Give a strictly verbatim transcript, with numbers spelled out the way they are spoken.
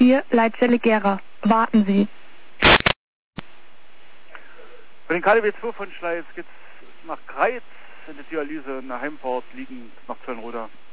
vier, Leitzelle Gera. Warten Sie. Für den K D W zwei von Schleiz geht's nach Greiz in der Dialyse, in der Heimfahrt liegend nach Zöllenroda.